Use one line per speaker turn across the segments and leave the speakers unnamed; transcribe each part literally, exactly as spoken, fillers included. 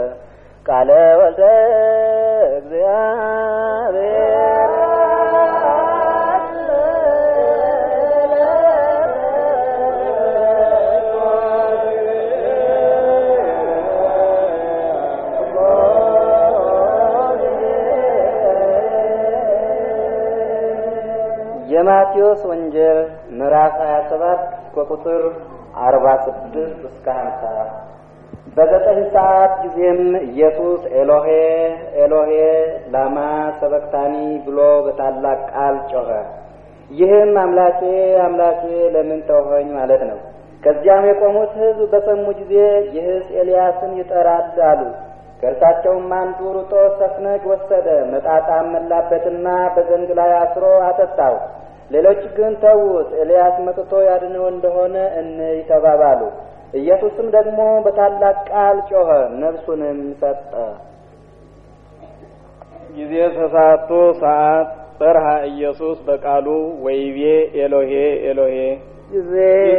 ቃለ ወልደ እግዚአብሔር የማቴዎስ ወንጌል ምዕራፍ ሃያ ሰባት ከቁጥር አርባ ስድስት እስከ ሃምሳ በዘጠኝ ሰዓት ጊዜም ኢየሱስ ኤሎሄ ኤሎሄ ላማ ሰበክታኒ ብሎ በታላቅ ቃል ጮኸ። ይህም አምላኬ አምላኬ ለምን ተውኸኝ ማለት ነው። ከዚያም የቆሙት ሕዝብ በሰሙ ጊዜ ይህስ ኤልያስን ይጠራል አሉ። ከእርሳቸውም አንዱ ሩጦ ሰፍነግ ወሰደ፣ መጣጣም መላበትና በዘንግ ላይ አስሮ አጠጣው። ሌሎች ግን ተዉት፣ ኤልያስ መጥቶ ያድነው እንደሆነ እንይ ተባባሉ። ኢየሱስም ደግሞ በታላቅ ቃል ጮኸ፣ ነፍሱንም ሰጠ።
ጊዜ ተሳቶ ሰዓት ጠርሃ ኢየሱስ በቃሉ ወይቤ ኤሎሄ ኤሎሄ
ጊዜ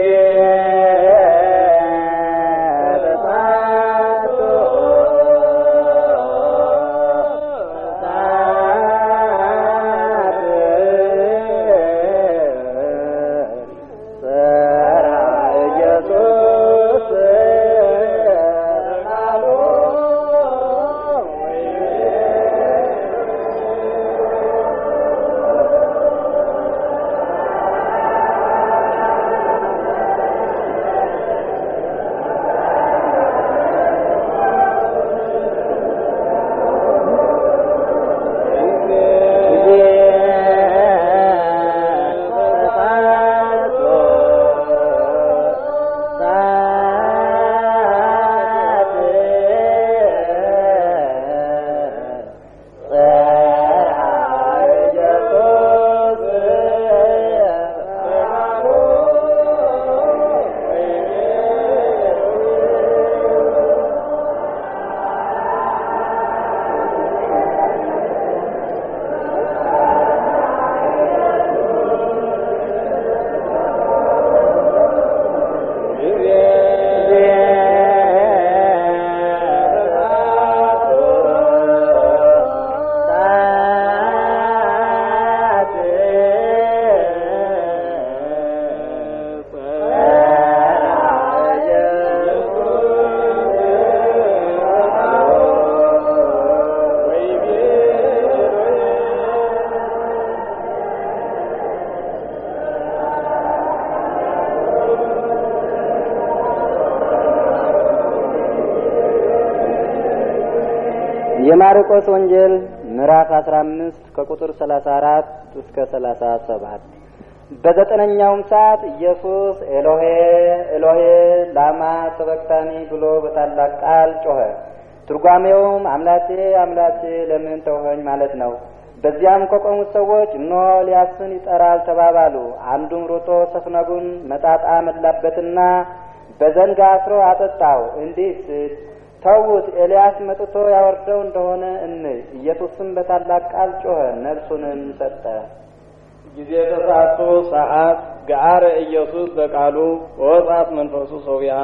የማርቆስ ወንጌል ምዕራፍ አስራ አምስት ከቁጥር ሰላሳ አራት እስከ ሰላሳ ሰባት በዘጠነኛውም ሰዓት ኢየሱስ ኤሎሄ ኤሎሄ ላማ ሰበክታኒ ብሎ በታላቅ ቃል ጮኸ። ትርጓሜውም አምላኬ አምላኬ ለምን ተውኸኝ ማለት ነው። በዚያም ከቆሙት ሰዎች እነሆ ኤልያስን ይጠራል ተባባሉ። አንዱም ሮጦ ሰፍነጉን መጣጣ መላበትና በዘንግ አስሮ አጠጣው። እንዲህ ሲል ተውት፣ ኤልያስ መጥቶ ያወርደው እንደሆነ እንይ። ኢየሱስም በታላቅ ቃል ጮኸ፣ ነፍሱንም ሰጠ።
ጊዜ ተሳቶ ሰዓት ገአረ ኢየሱስ በቃሉ ወጻት መንፈሱ ሰውያ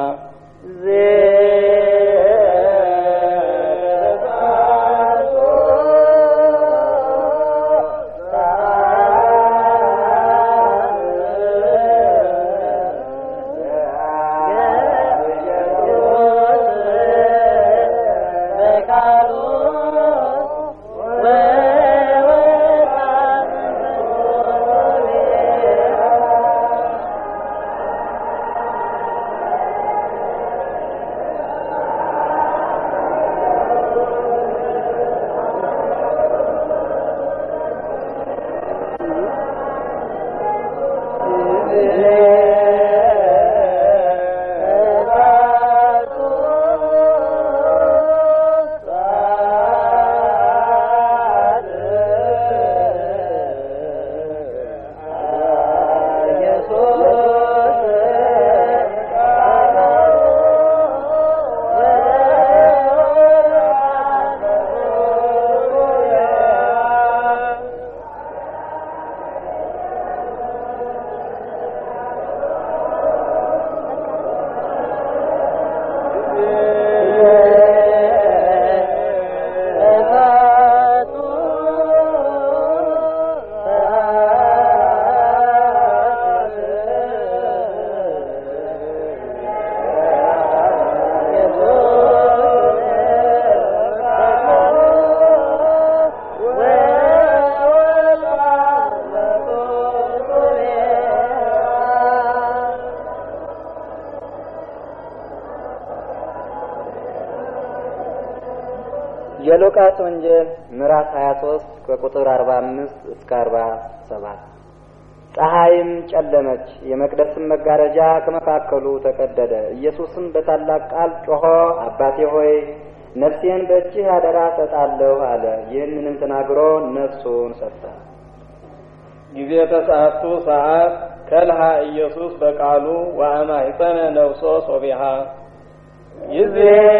የሉቃስ ወንጌል ምዕራፍ ሀያ ሶስት ከቁጥር አርባ አምስት እስከ አርባ ሰባት ፀሐይም ጨለመች፣ የመቅደስም መጋረጃ ከመካከሉ ተቀደደ። ኢየሱስም በታላቅ ቃል ጮኾ አባቴ ሆይ ነፍሴን በእጅህ አደራ ሰጣለሁ አለ። ይህንንም ተናግሮ ነፍሱን ሰጠ።
ጊዜ ተሰዓቱ ሰዓት ከልሃ ኢየሱስ በቃሉ ወአማኅፀነ ነፍሶ ሶቢሃ ጊዜ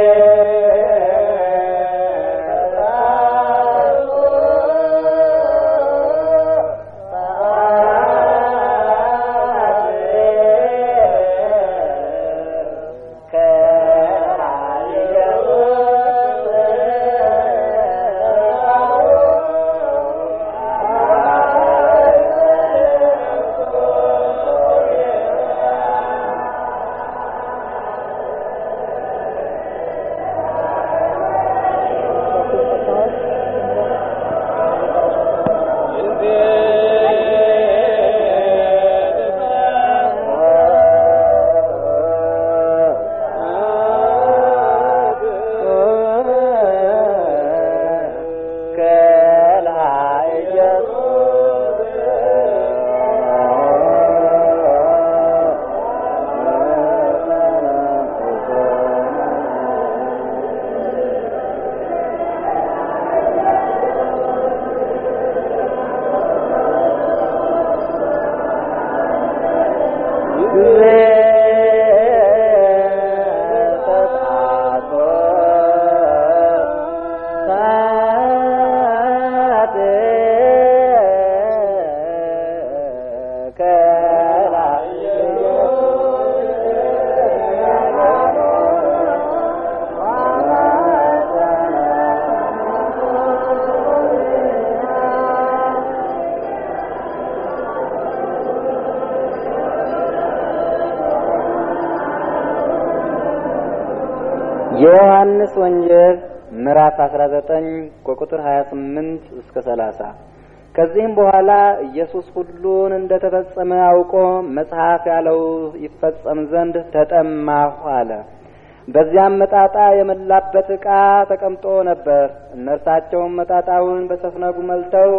የዮሐንስ ወንጌል ምዕራፍ አስራ ዘጠኝ ከቁጥር ሀያ ስምንት እስከ ሰላሳ ከዚህም በኋላ ኢየሱስ ሁሉን እንደተፈጸመ አውቆ መጽሐፍ ያለው ይፈጸም ዘንድ ተጠማሁ አለ። በዚያም መጣጣ የመላበት ዕቃ ተቀምጦ ነበር። እነርሳቸውም መጣጣውን በሰፍነጉ መልተው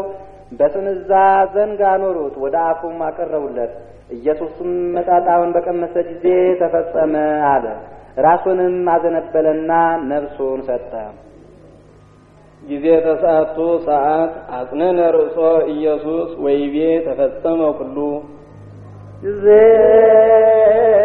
በጥንዛ ዘንግ አኖሩት፣ ወደ አፉም አቀረቡለት። ኢየሱስም መጣጣውን በቀመሰ ጊዜ ተፈጸመ አለ። ራሱንም አዘነበለና ነፍሱን ሰጠ። ጊዜ ተሰዓቱ ሰዓት አጽነነ ርእሶ ኢየሱስ ወይቤ ተፈጸመ ኩሉ ጊዜ